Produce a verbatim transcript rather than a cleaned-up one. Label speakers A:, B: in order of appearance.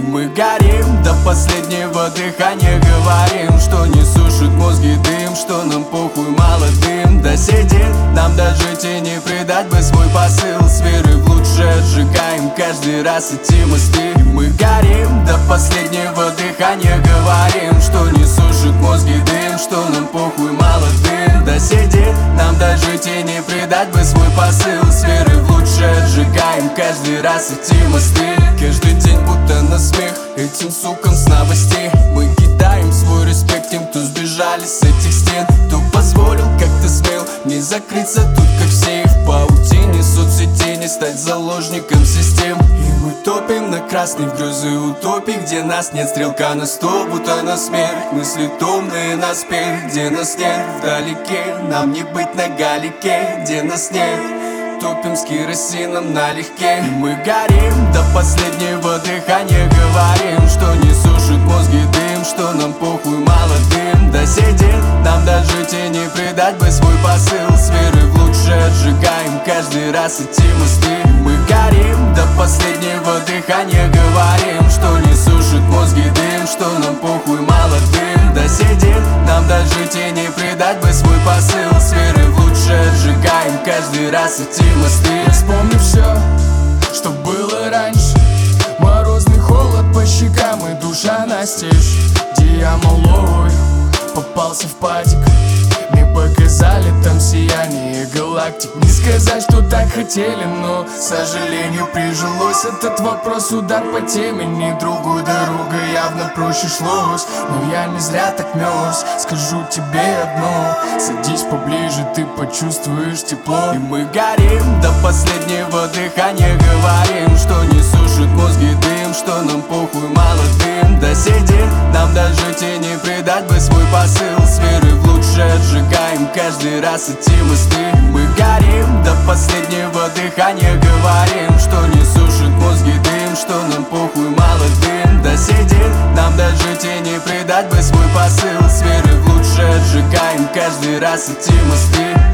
A: мы горим до последнего дыхания. Говорим, что не сушит мозги дым, что нам похуй молодым. Да сидит нам даже тени, придать бы свой посыл. С верой в лучшее сжигаем каждый раз эти мосты. И мы горим до последнего дыхания. Говорим, что не сушит мозги дым, что нам похуй молодым. Да сидит нам даже тени, придать бы свой посыл. С верой в лучшее сжигаем каждый раз эти мосты. Каждый день будто на смех этим сукам с новостей. Мы кидаем свой респект тем, кто сбежали с этих стен. Кто позволил, как ты смел, не закрыться тут, как все. В паутине соцсетей не стать заложником систем. И мы топим на красной в грезы утопий, где нас нет, стрелка на сто, будто на смерть. Мысли томные на спель, где нас нет вдалеке. Нам не быть на галике, где нас нет. Топим с керосином налегке. И мы горим до последнего дыхания. Говорим, что не сушит мозги дым, что нам похуй молодым. Да сидит нам даже тени, придать бы свой посыл. С верой в лучшее сжигаем каждый раз эти мосты. И мы горим до последнего дыхания. Говорим, что не сушит мозги дым, что нам похуй молодым. Да сидит нам даже тени, придать бы свой посыл. С верой в лучшее сжигаем каждый раз эти мосты.
B: Вспомни все, что было раньше. Морозный холод по щекам и душа настежь. Где я малой попался в падик. Мне показали там сияние галактик. Не сказать, что так хотели, но, к сожалению, прижилось. Этот вопрос удар по темени. Другую дорогу явно проще шлось. Но я не зря так мерз. Скажу тебе одно: садись поближе, ты почувствуешь тепло.
A: И мы горим до последнего дыхания. Говорим, что не сушит мозги дым, что нам похуй молодым. Да сидит нам даже тени, придать бы свой посыл. С верой в лучшее сжигаем каждый раз эти мосты. Мы горим до последнего дыхания. Говорим, что не сушит мозги дым, что нам похуй молодым. Да сидит нам даже тени, придать бы свой посыл. С верой в лучшее сжигаем каждый раз эти мосты.